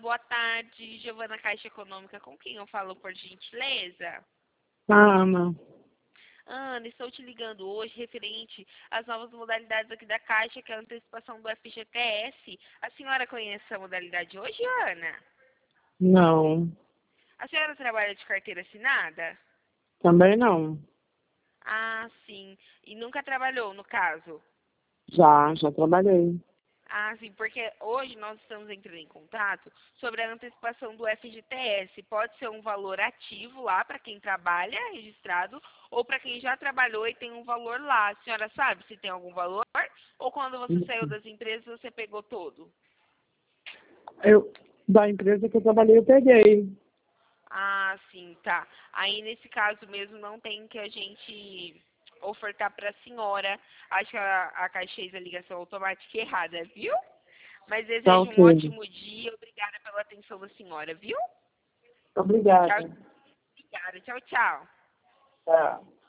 Boa tarde, Giovana Caixa Econômica. Com quem eu falo, por gentileza? Ana. Ana, estou te ligando hoje referente às novas modalidades aqui da Caixa, que é a antecipação do FGTS. A senhora conhece a modalidade hoje, Ana? Não. A senhora trabalha de carteira assinada? Também não. Ah, sim. E nunca trabalhou, no caso? Já trabalhei. Ah, sim, porque hoje nós estamos entrando em contato sobre a antecipação do FGTS. Pode ser um valor ativo lá para quem trabalha registrado ou para quem já trabalhou e tem um valor lá. A senhora sabe se tem algum valor? Ou quando você saiu das empresas você pegou todo? Da empresa que eu trabalhei, eu peguei. Ah, sim, tá. Aí nesse caso mesmo não tem que a gente ofertar para a senhora. Acho que a Caixa fez a ligação automática errada, viu? Mas Tá desejo um ok. ótimo dia. Obrigada pela atenção da senhora, viu? Tchau. Obrigada. Obrigada. Tchau, tchau. Tá.